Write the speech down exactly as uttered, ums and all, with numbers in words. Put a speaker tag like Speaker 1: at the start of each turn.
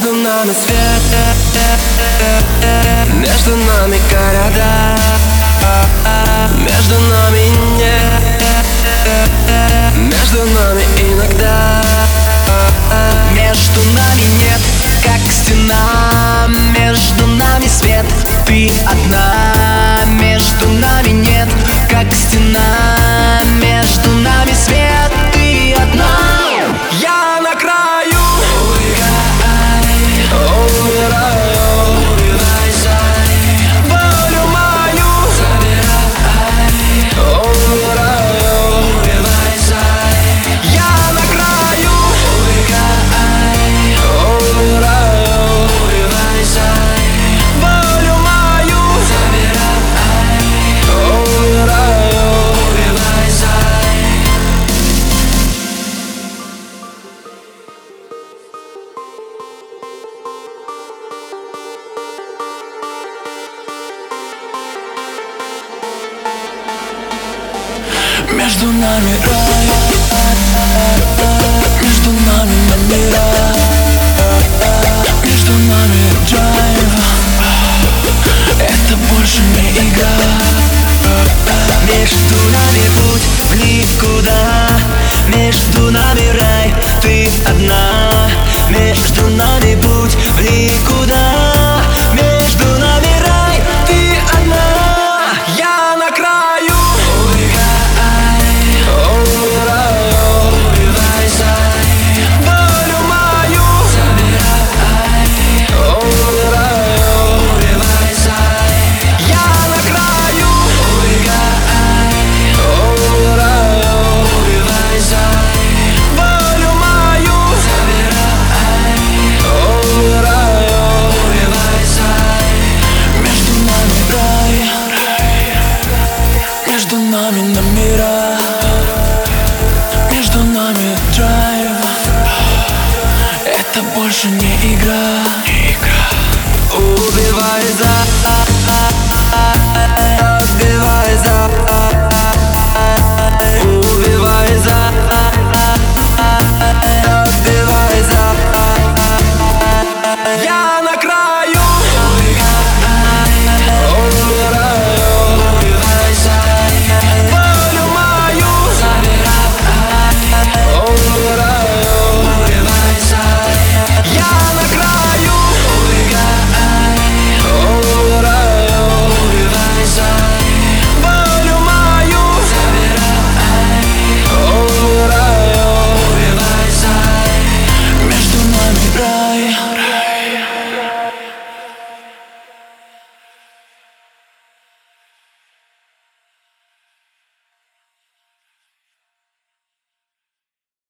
Speaker 1: Между нами свет, между нами города, между нами нет, между нами иногда.
Speaker 2: Между нами нет, как стена, между нами свет, ты одна. Между нами нет, как стена, между нами свет, ты одна.
Speaker 1: Я на краю, умираю, волю мою забирай, умираю, я на краю, умираю, волю мою забирай, умираю.
Speaker 2: Между нами рай, между нами номера, между нами драйв. Это больше не игра. Между нами путь в никуда, между нами рай, ты одна. Между нами путь в никуда, между нами рай, ты одна.
Speaker 1: Я на краю,
Speaker 2: между нами номера, между нами драйв. Это больше не игра.
Speaker 1: убивай за